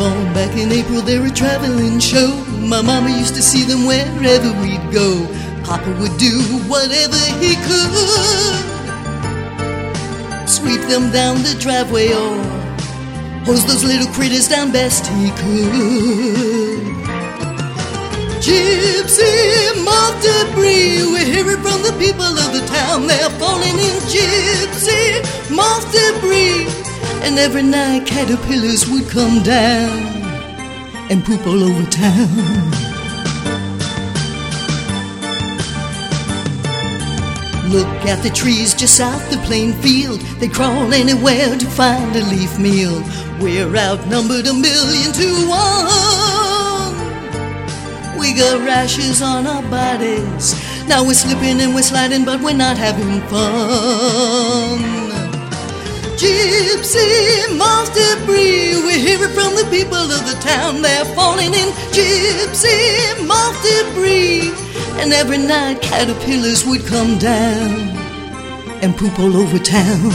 born back in April, they're a traveling show. My mama used to see them wherever we'd go. Papa would do whatever he could, sweep them down the driveway or hose those little critters down best he could. Gypsy moth debris, we hear it from the people of the town. They're falling in gypsy moth debris. And every night caterpillars would come down and poop all over town. Look at the trees just south the plain field. They crawl anywhere to find a leaf meal. We're outnumbered 1,000,000 to 1. We got rashes on our bodies. Now we're slipping and we're sliding, but we're not having fun. Gypsy moth debris, we hear it from the people of the town. They're falling in gypsy moth debris. And every night caterpillars would come down and poop all over town.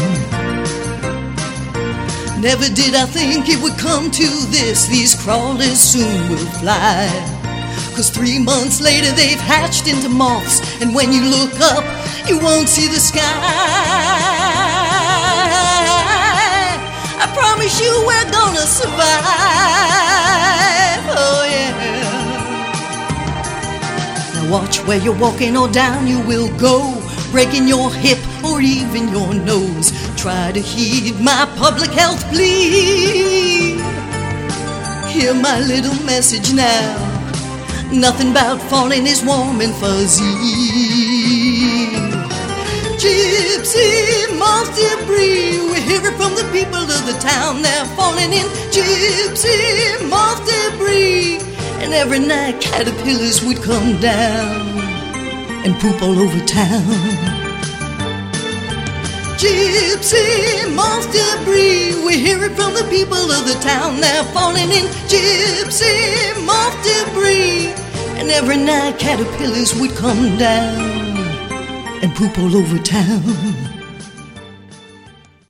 Never did I think it would come to this. These crawlers soon will fly, 'cause 3 months later they've hatched into moths. And when you look up, you won't see the sky. I promise you we're gonna survive, oh yeah. Now watch where you're walking or down you will go, breaking your hip or even your nose. Try to heed my public health plea. Hear my little message now. Nothing about falling is warm and fuzzy. Gypsy moth debris, we hear it from the people of the town. They're falling in gypsy moth debris. And every night caterpillars would come down and poop all over town. Gypsy moth debris, we hear it from the people of the town. They're falling in gypsy moth debris. And every night caterpillars would come down and poop all over town.